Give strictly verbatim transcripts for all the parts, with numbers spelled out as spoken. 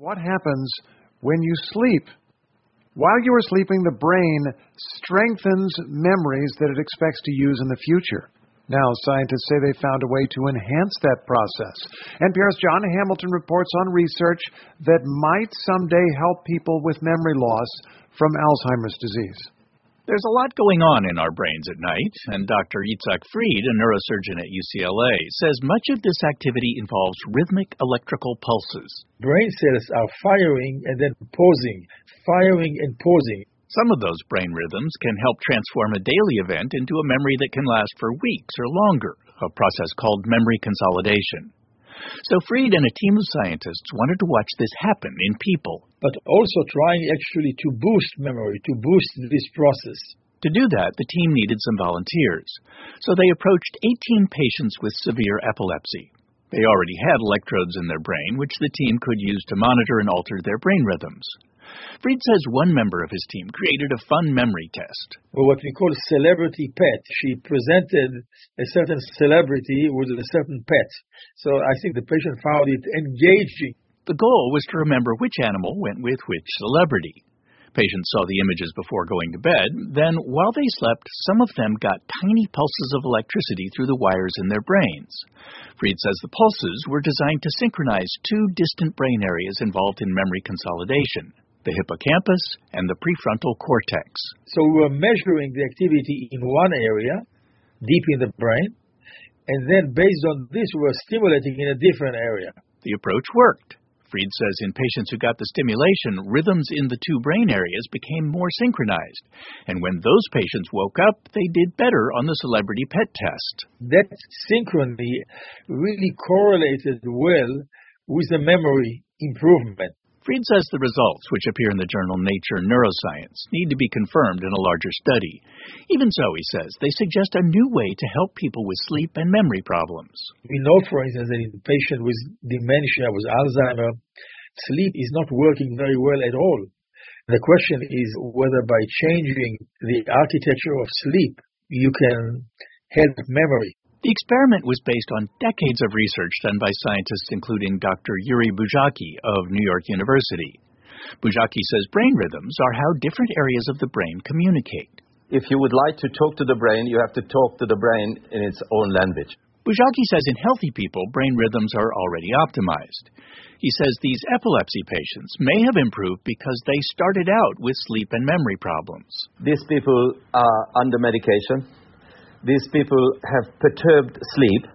What happens when you sleep? While you are sleeping, the brain strengthens memories that it expects to use in the future. Now, scientists say they found a way to enhance that process. N P R's John Hamilton reports on research that might someday help people with memory loss from Alzheimer's disease. There's a lot going on in our brains at night, and Doctor Yitzhak Fried, a neurosurgeon at U C L A, says much of this activity involves rhythmic electrical pulses. Brain cells are firing and then pausing, firing and pausing. Some of those brain rhythms can help transform a daily event into a memory that can last for weeks or longer, a process called memory consolidation. So Fried and a team of scientists wanted to watch this happen in people. But also trying actually to boost memory, to boost this process. To do that, the team needed some volunteers. So they approached eighteen patients with severe epilepsy. They already had electrodes in their brain, which the team could use to monitor and alter their brain rhythms. Fried says one member of his team created a fun memory test. Well, what we call celebrity pet. She presented a certain celebrity with a certain pet. So I think the patient found it engaging. The goal was to remember which animal went with which celebrity. Patients saw the images before going to bed. Then, while they slept, some of them got tiny pulses of electricity through the wires in their brains. Fried says the pulses were designed to synchronize two distant brain areas involved in memory consolidation, the hippocampus and the prefrontal cortex. So we were measuring the activity in one area, deep in the brain, and then based on this we were stimulating in a different area. The approach worked. Fried says in patients who got the stimulation, rhythms in the two brain areas became more synchronized. And when those patients woke up, they did better on the celebrity pet test. That synchrony really correlated well with the memory improvement. Fried says the results, which appear in the journal Nature Neuroscience, need to be confirmed in a larger study. Even so, he says, they suggest a new way to help people with sleep and memory problems. We know, for instance, that in a patient with dementia, with Alzheimer's, sleep is not working very well at all. The question is whether by changing the architecture of sleep, you can help memory. The experiment was based on decades of research done by scientists including Doctor Yuri Buzhaky of New York University. Buzhaky says brain rhythms are how different areas of the brain communicate. If you would like to talk to the brain, you have to talk to the brain in its own language. Buzhaky says in healthy people, brain rhythms are already optimized. He says these epilepsy patients may have improved because they started out with sleep and memory problems. These people are under medication. These people have perturbed sleep,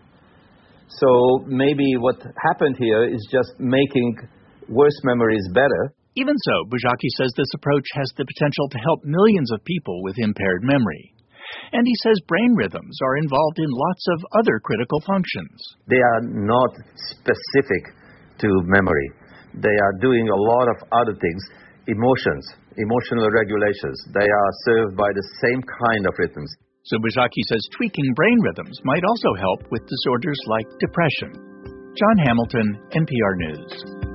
so maybe what happened here is just making worse memories better. Even so, Buzhaky says this approach has the potential to help millions of people with impaired memory. And he says brain rhythms are involved in lots of other critical functions. They are not specific to memory. They are doing a lot of other things. Emotions, emotional regulations, they are served by the same kind of rhythms. So Buzhaky says tweaking brain rhythms might also help with disorders like depression. John Hamilton, N P R News.